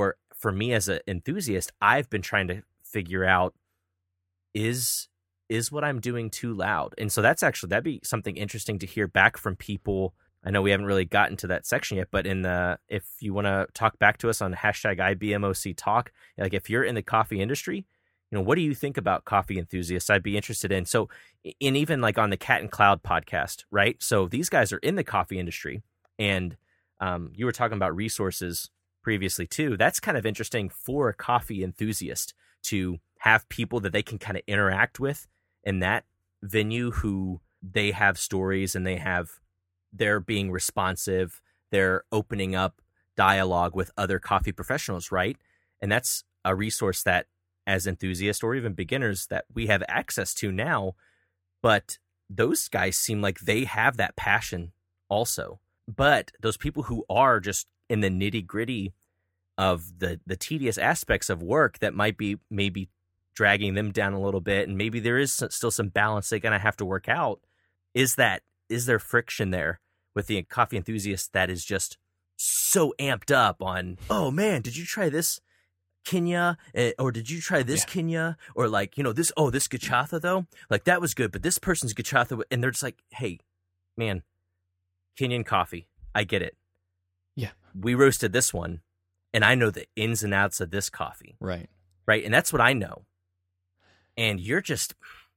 for me as an enthusiast, I've been trying to figure out, is what I'm doing too loud? And so that'd be something interesting to hear back from people. I know we haven't really gotten to that section yet, but if you want to talk back to us on hashtag IBMOC talk, like if you're in the coffee industry, what do you think about coffee enthusiasts? I'd be interested in. So in even like on the Cat and Cloud podcast, right? So these guys are in the coffee industry, and you were talking about resources previously too. That's kind of interesting for a coffee enthusiast to have people that they can kind of interact with in that venue, who they have stories and they're being responsive. They're opening up dialogue with other coffee professionals, right? And that's a resource that as enthusiasts or even beginners that we have access to now. But those guys seem like they have that passion also. But those people who are just in the nitty gritty of the tedious aspects of work that might be maybe dragging them down a little bit, and maybe there is still some balance they're going to have to work out. Is there friction there with the coffee enthusiast that is just so amped up on, oh man, did you try this Kenya, or did you try this Kenya, or like, this Gachatha though, like that was good, but this person's Gachatha, and they're just like, hey man, Kenyan coffee, I get it. Yeah. We roasted this one, and I know the ins and outs of this coffee. Right. Right. And that's what I know. And you're just,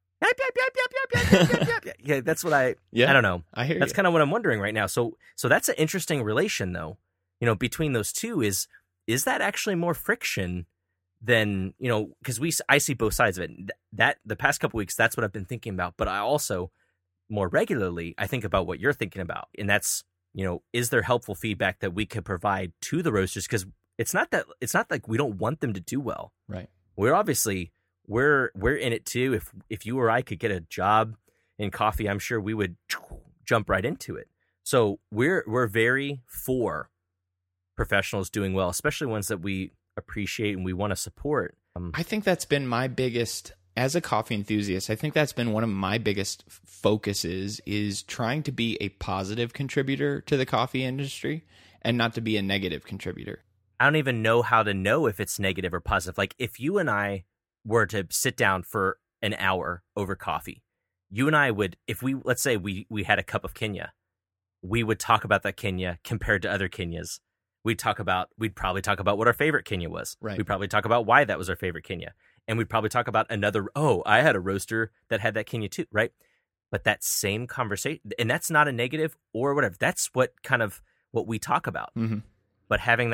yeah, that's what I don't know. I hear that's kind of what I'm wondering right now. So that's an interesting relation though, between those two. Is that actually more friction than, because I see both sides of it. That the past couple weeks, that's what I've been thinking about. But I also more regularly, I think about what you're thinking about. And that's, is there helpful feedback that we could provide to the roasters? Because it's not like we don't want them to do well. Right. We're obviously, we're in it too. If you or I could get a job in coffee, I'm sure we would jump right into it. So we're very for professionals doing well, especially ones that we appreciate and we want to support. I think that's been my biggest, as a coffee enthusiast, I think that's been one of my biggest focuses, is trying to be a positive contributor to the coffee industry and not to be a negative contributor. I don't even know how to know if it's negative or positive. Like if you and I were to sit down for an hour over coffee, you and I would, let's say we had a cup of Kenya, we would talk about that Kenya compared to other Kenyas. We'd probably talk about what our favorite Kenya was. Right. We'd probably talk about why that was our favorite Kenya. And we'd probably talk about I had a roaster that had that Kenya too, right? But that same conversation, and that's not a negative or whatever. That's what we talk about. Mm-hmm. But having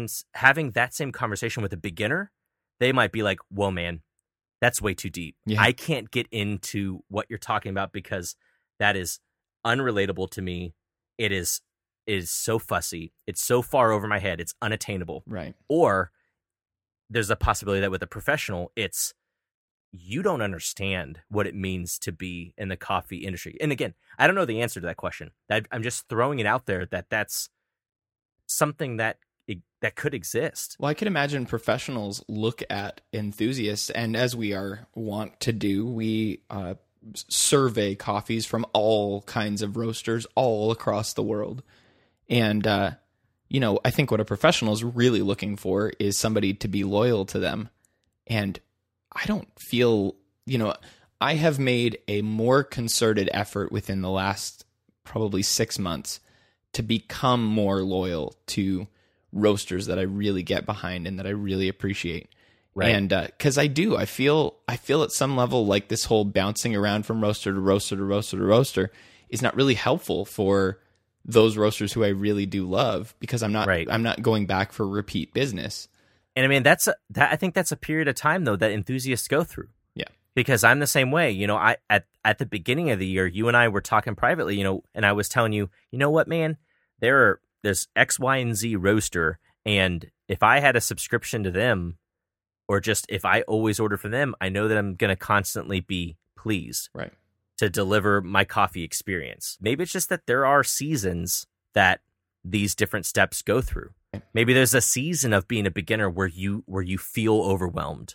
that same conversation with a beginner, they might be like, whoa, man, that's way too deep. Yeah. I can't get into what you're talking about because that is unrelatable to me. It is so fussy. It's so far over my head. It's unattainable. Right. Or there's a possibility that with a professional, it's you don't understand what it means to be in the coffee industry. And again, I don't know the answer to that question. I'm just throwing it out there that that's something that could exist. Well, I could imagine professionals look at enthusiasts, and as we are wont to do, we survey coffees from all kinds of roasters all across the world. And, I think what a professional is really looking for is somebody to be loyal to them. And I don't feel, I have made a more concerted effort within the last probably 6 months to become more loyal to roasters that I really get behind and that I really appreciate. Right. And because I feel at some level like this whole bouncing around from roaster to roaster to roaster to roaster is not really helpful for those roasters who I really do love, because I'm not going back for repeat business. And I mean, I think that's a period of time though that enthusiasts go through. Yeah. Because I'm the same way. I at the beginning of the year, you and I were talking privately, and I was telling you, you know what, man, there's X, Y, and Z roaster, and if I had a subscription to them, or just if I always order from them, I know that I'm going to constantly be pleased. Right. To deliver my coffee experience. Maybe it's just that there are seasons that these different steps go through. Maybe there's a season of being a beginner where you feel overwhelmed,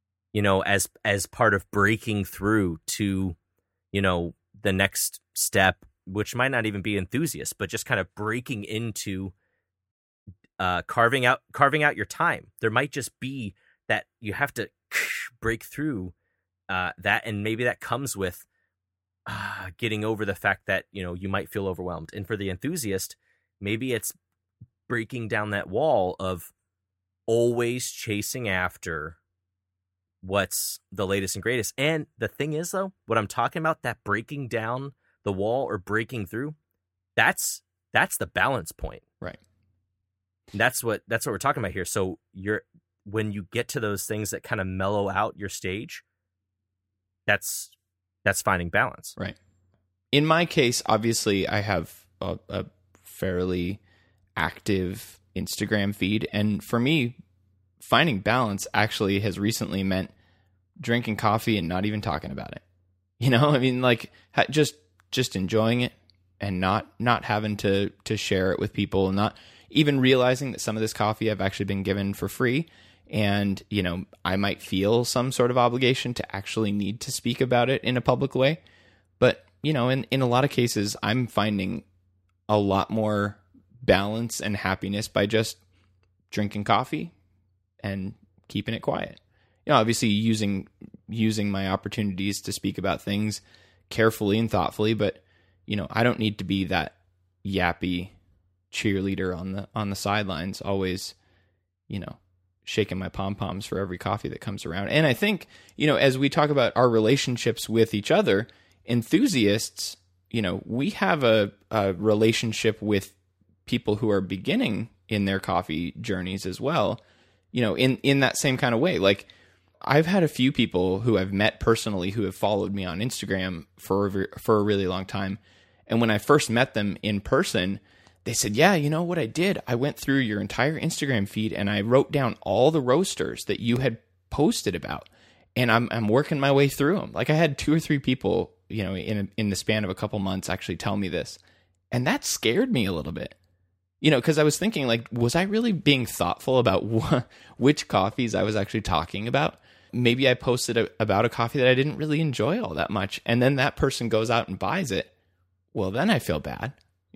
as part of breaking through to, the next step, which might not even be enthusiast, but just kind of breaking into carving out your time. There might just be that you have to break through that, and maybe that comes with getting over the fact that you might feel overwhelmed. And for the enthusiast, maybe it's breaking down that wall of always chasing after what's the latest and greatest. And the thing is, though, what I'm talking about, that breaking down the wall or breaking through, that's the balance point. Right. That's what we're talking about here. So when you get to those things that kind of mellow out your stage, that's finding balance. Right. In my case, obviously, I have a fairly active Instagram feed. And for me, finding balance actually has recently meant drinking coffee and not even talking about it. I mean, like just enjoying it and not having to share it with people, and not even realizing that some of this coffee I've actually been given for free. And, I might feel some sort of obligation to actually need to speak about it in a public way. But, in a lot of cases, I'm finding a lot more balance and happiness by just drinking coffee and keeping it quiet. Obviously using my opportunities to speak about things carefully and thoughtfully, but, I don't need to be that yappy cheerleader on the sidelines, always, shaking my pom-poms for every coffee that comes around. And I think, as we talk about our relationships with each other, enthusiasts, we have a relationship with people who are beginning in their coffee journeys as well, in that same kind of way. Like, I've had a few people who I've met personally who have followed me on Instagram for a really long time. And when I first met them in person, they said, yeah, what I did? I went through your entire Instagram feed and I wrote down all the roasters that you had posted about. And I'm working my way through them. Like, I had 2 or 3 people, in the span of a couple months actually tell me this. And that scared me a little bit, because I was thinking, like, was I really being thoughtful about which coffees I was actually talking about? Maybe I posted about a coffee that I didn't really enjoy all that much. And then that person goes out and buys it. Well, then I feel bad,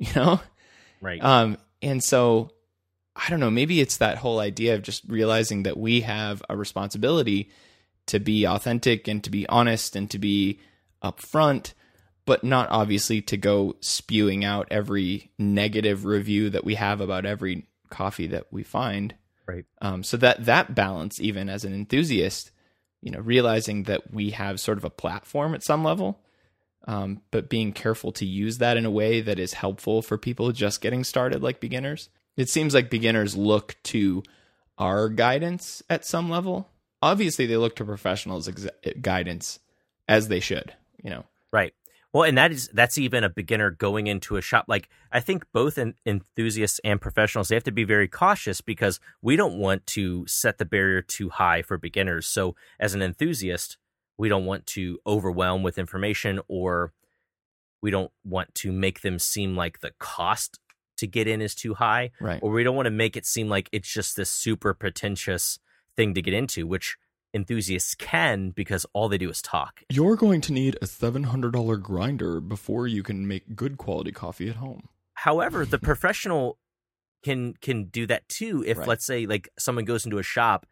Right. And so, I don't know, maybe it's that whole idea of just realizing that we have a responsibility to be authentic and to be honest and to be upfront, but not obviously to go spewing out every negative review that we have about every coffee that we find. Right. So that balance, even as an enthusiast, realizing that we have sort of a platform at some level, but being careful to use that in a way that is helpful for people just getting started, like beginners. It seems like beginners look to our guidance at some level. Obviously, they look to professionals' guidance, as they should, Right. Well, and that's even a beginner going into a shop. Like, I think both enthusiasts and professionals, they have to be very cautious, because we don't want to set the barrier too high for beginners. So as an enthusiast, we don't want to overwhelm with information, or we don't want to make them seem like the cost to get in is too high. Right. Or we don't want to make it seem like it's just this super pretentious thing to get into, which enthusiasts can, because all they do is talk. You're going to need a $700 grinder before you can make good quality coffee at home. However, the professional can do that too. If, let's say, like, someone goes into a shop,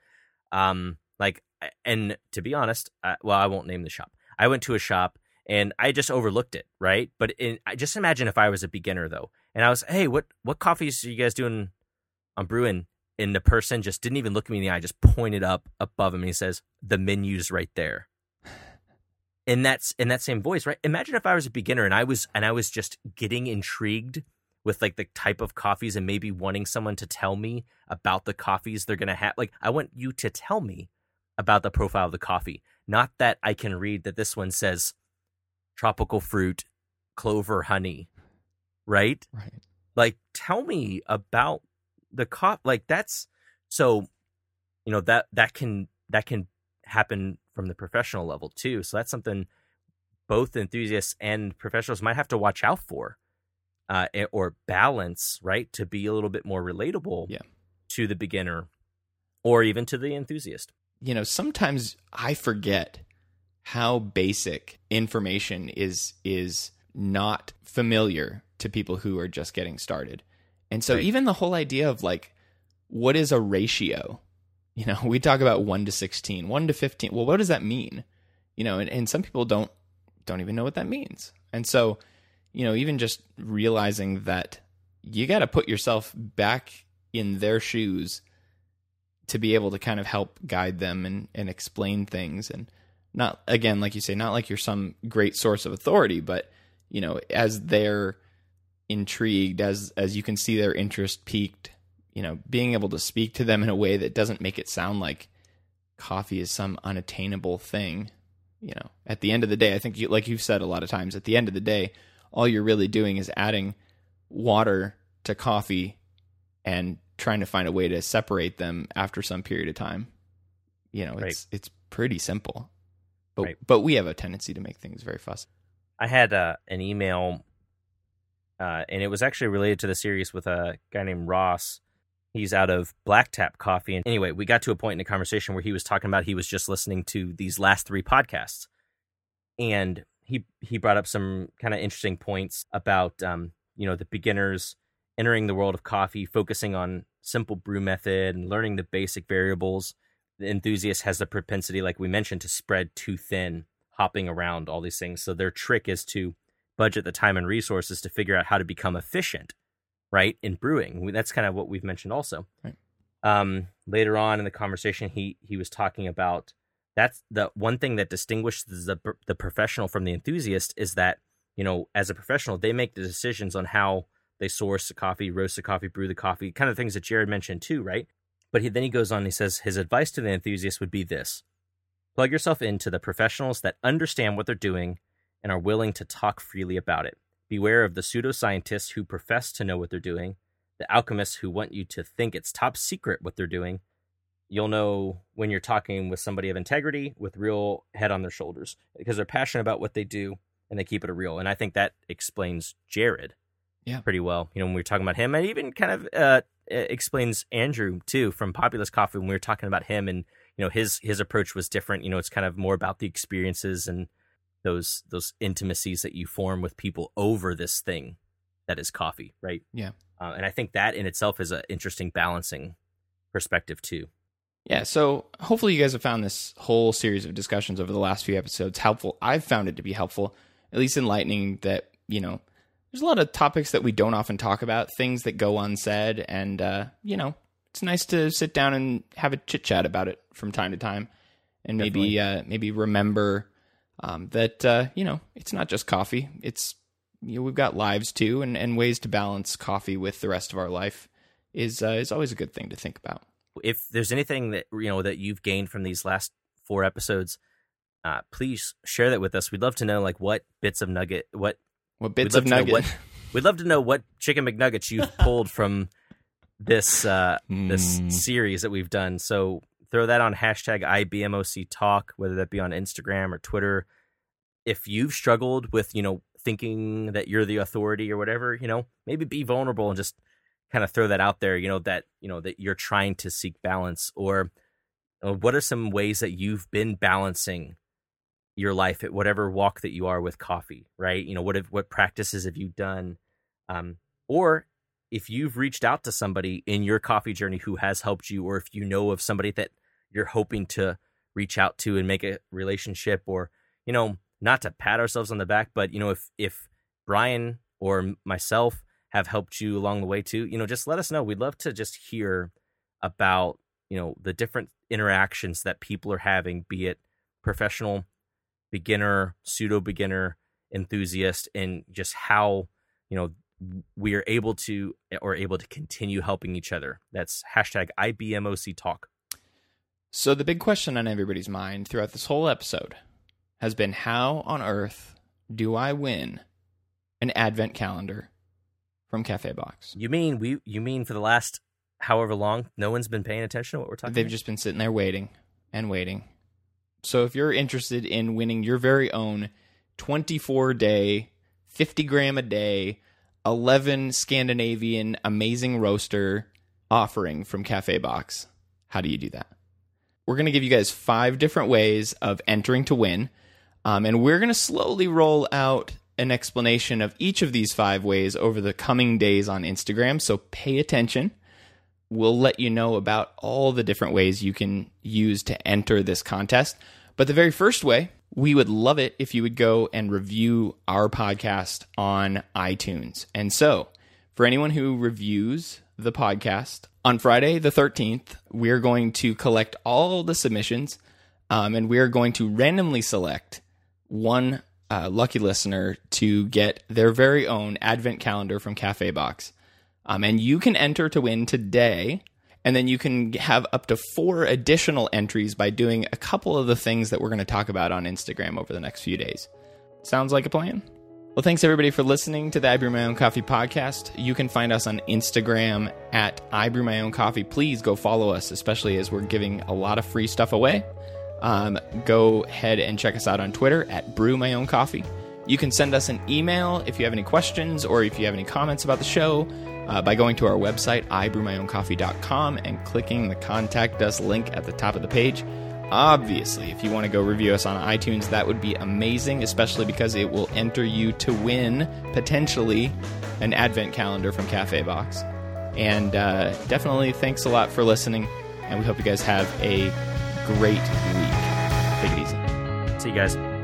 and to be honest, I won't name the shop. I went to a shop and I just overlooked it, right? But I just imagine if I was a beginner, though, and I was, hey, what coffees are you guys doing on brewing? And the person just didn't even look me in the eye, just pointed up above him, and he says, the menu's right there. And that's in that same voice, right? Imagine if I was a beginner and I was just getting intrigued with, like, the type of coffees and maybe wanting someone to tell me about the coffees they're going to have. Like, I want you to tell me about the profile of the coffee, not that I can read that this one says tropical fruit, clover, honey, right? Right. Like, tell me about the coffee. Like, that's so, that can happen from the professional level too. So that's something both enthusiasts and professionals might have to watch out for, or balance, right, to be a little bit more relatable to the beginner or even to the enthusiast. Sometimes I forget how basic information is not familiar to people who are just getting started. And so even the whole idea of, like, what is a ratio? We talk about 1 to 16, 1 to 15. Well, what does that mean? And some people don't even know what that means. And so, even just realizing that you got to put yourself back in their shoes to be able to kind of help guide them and explain things. And not, again, like you say, not like you're some great source of authority, but, as they're intrigued, as you can see their interest peaked, being able to speak to them in a way that doesn't make it sound like coffee is some unattainable thing. At the end of the day, I think like you've said a lot of times, at the end of the day, all you're really doing is adding water to coffee and trying to find a way to separate them after some period of time. It's pretty simple, but we have a tendency to make things very fussy. I had an email, and it was actually related to the series with a guy named Ross. He's out of Black Tap Coffee. And anyway, we got to a point in the conversation where he was talking about he was just listening to these last 3 podcasts. And he brought up some kind of interesting points about, the beginners entering the world of coffee, focusing on simple brew method and learning the basic variables. The enthusiast has the propensity, like we mentioned, to spread too thin, hopping around all these things. So their trick is to budget the time and resources to figure out how to become efficient, right, in brewing. That's kind of what we've mentioned also. Right. Later on in the conversation, he was talking about that's the one thing that distinguishes the professional from the enthusiast is that, as a professional, they make the decisions on how they source the coffee, roast the coffee, brew the coffee, kind of things that Jared mentioned too, right? But then he goes on and he says his advice to the enthusiast would be this: plug yourself into the professionals that understand what they're doing and are willing to talk freely about it. Beware of the pseudoscientists who profess to know what they're doing, the alchemists who want you to think it's top secret what they're doing. You'll know when you're talking with somebody of integrity, with real head on their shoulders, because they're passionate about what they do and they keep it real. And I think that explains Jared pretty well. When we were talking about him, and even kind of explains Andrew too from Populous Coffee when we were talking about him, and his approach was different. It's kind of more about the experiences and those intimacies that you form with people over this thing that is coffee, right? Yeah. And I think that in itself is an interesting balancing perspective too. Yeah, so hopefully you guys have found this whole series of discussions over the last few episodes helpful. I've found it to be helpful, at least enlightening, that, there's a lot of topics that we don't often talk about, things that go unsaid, and, it's nice to sit down and have a chit-chat about it from time to time, and maybe remember that, it's not just coffee. It's, we've got lives too, and ways to balance coffee with the rest of our life is always a good thing to think about. If there's anything that, that you've gained from these last 4 episodes, please share that with us. We'd love to know, what bits of nugget, what bits of nugget. We'd love to know what chicken McNuggets you've pulled from this this series that we've done. So throw that on hashtag IBMOC Talk, whether that be on Instagram or Twitter. If you've struggled with, thinking that you're the authority or whatever, maybe be vulnerable and just kind of throw that out there, that you're trying to seek balance, or what are some ways that you've been balancing your life at whatever walk that you are with coffee, right? What practices have you done? Or if you've reached out to somebody in your coffee journey who has helped you, or if you know of somebody that you're hoping to reach out to and make a relationship, or, not to pat ourselves on the back, but, if Brian or myself have helped you along the way too, just let us know. We'd love to just hear about, the different interactions that people are having, be it professional, beginner, pseudo beginner, enthusiast, and just how, we are able to continue helping each other. That's hashtag IBMOC Talk. So the big question on everybody's mind throughout this whole episode has been, how on earth do I win an advent calendar from Cafe Box? You mean for the last however long, no one's been paying attention to what we're talking about? They've just been sitting there waiting and waiting. So if you're interested in winning your very own 24-day, 50 gram a day, 11 Scandinavian amazing roaster offering from Cafe Box, how do you do that? We're going to give you guys 5 different ways of entering to win. And we're going to slowly roll out an explanation of each of these 5 ways over the coming days on Instagram. So pay attention. we'll let you know about all the different ways you can use to enter this contest. But the very first way, we would love it if you would go and review our podcast on iTunes. And so, for anyone who reviews the podcast, on Friday the 13th, we're going to collect all the submissions, and we're going to randomly select one lucky listener to get their very own advent calendar from Cafe Box. And you can enter to win today, and then you can have up to 4 additional entries by doing a couple of the things that we're going to talk about on Instagram over the next few days. Sounds like a plan? Well, thanks everybody for listening to the I Brew My Own Coffee podcast. You can find us on Instagram at I Brew My Own Coffee. Please go follow us, especially as we're giving a lot of free stuff away. Go ahead and check us out on Twitter at Brew My Own Coffee. You can send us an email if you have any questions or if you have any comments about the show by going to our website, ibrewmyowncoffee.com, and clicking the Contact Us link at the top of the page. Obviously, if you want to go review us on iTunes, that would be amazing, especially because it will enter you to win, potentially, an advent calendar from Cafe Box. And definitely thanks a lot for listening, and we hope you guys have a great week. Take it easy. See you guys.